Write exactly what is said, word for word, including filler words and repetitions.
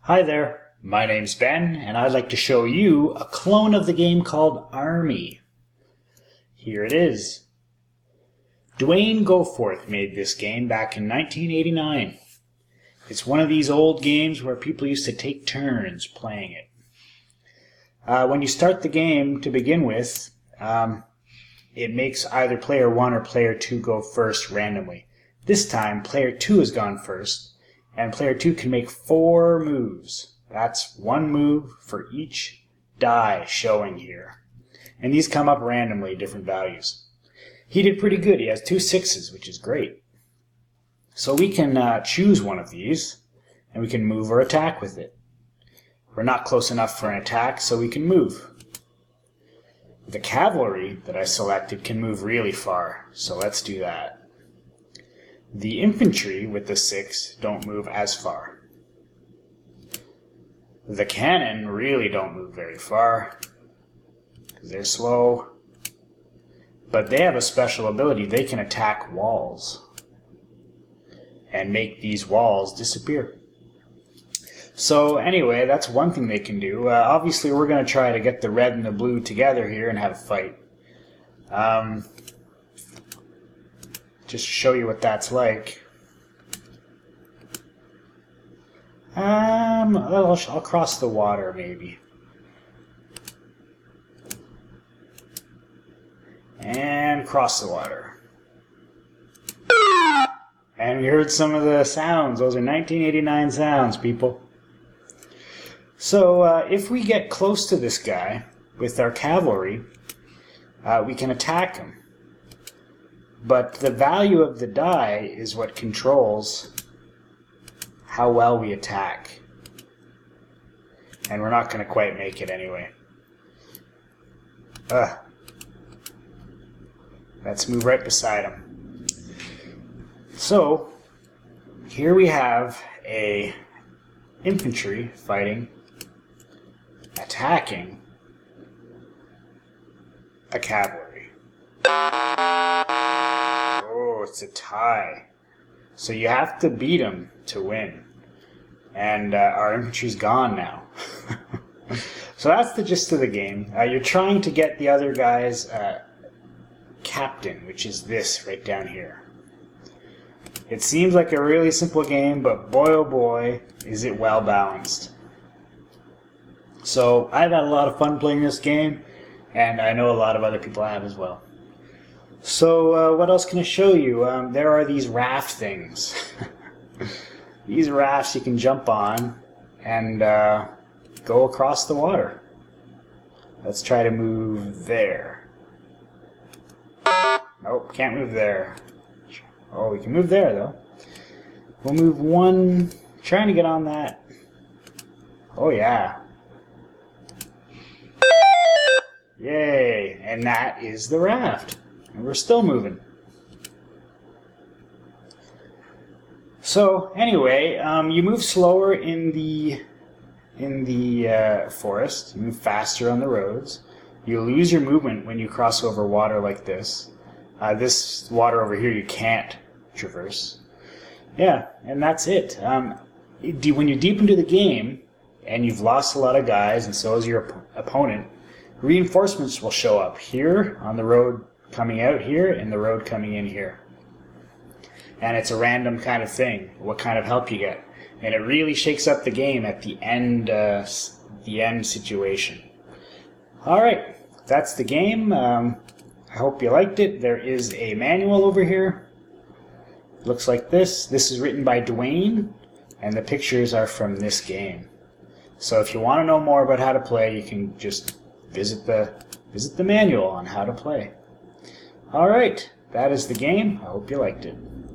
Hi there, my name's Ben, and I'd like to show you a clone of the game called Army. Here it is. Dwayne Goforth made this game back in nineteen eighty-nine. It's one of these old games where people used to take turns playing it. Uh, when you start the game to begin with, um, it makes either player one or player two go first randomly. This time, player two has gone first, and player two can make four moves. That's one move for each die showing here. And these come up randomly, different values. He did pretty good. He has two sixes, which is great. So we can uh, choose one of these, and we can move or attack with it. We're not close enough for an attack, so we can move. The cavalry that I selected can move really far, so let's do that. The infantry with the six don't move as far. The cannon really don't move very far because they're slow. But they have a special ability. They can attack walls and make these walls disappear. So anyway, that's one thing they can do. Uh, obviously, we're going to try to get the red and the blue together here and have a fight. Um... Just to show you what that's like. Um, I'll, I'll cross the water maybe. And cross the water. And we heard some of the sounds. Those are nineteen eighty-nine sounds, people. So uh, if we get close to this guy with our cavalry, uh, we can attack him. But the value of the die is what controls how well we attack. And we're not going to quite make it anyway. Ugh. Let's move right beside him. So, here we have a infantry fighting, attacking a cavalry. It's a tie. So you have to beat him to win. And uh, our infantry's gone now. So that's the gist of the game. Uh, you're trying to get the other guy's uh, captain, which is this right down here. It seems like a really simple game, but boy oh boy, is it well balanced. So I've had a lot of fun playing this game, and I know a lot of other people have as well. So uh, what else can I show you? Um, there are these raft things. These rafts you can jump on and uh, go across the water. Let's try to move there. Nope, can't move there. Oh, we can move there though. We'll move one, trying to get on that. Oh yeah. Yay, and that is the raft. And we're still moving. So anyway, um, you move slower in the in the uh, forest. You move faster on the roads. You lose your movement when you cross over water like this. Uh, this water over here you can't traverse. Yeah, and that's it. Um, when you're deep into the game and you've lost a lot of guys, and so has your op opponent, reinforcements will show up here on the road coming out here and the road coming in here. And it's a random kind of thing, what kind of help you get. And it really shakes up the game at the end, uh, the end situation. Alright, that's the game. Um, I hope you liked it. There is a manual over here. It looks like this. This is written by Dwayne, and the pictures are from this game. So if you want to know more about how to play, you can just visit the, visit the manual on how to play. Alright, that is the game. I hope you liked it.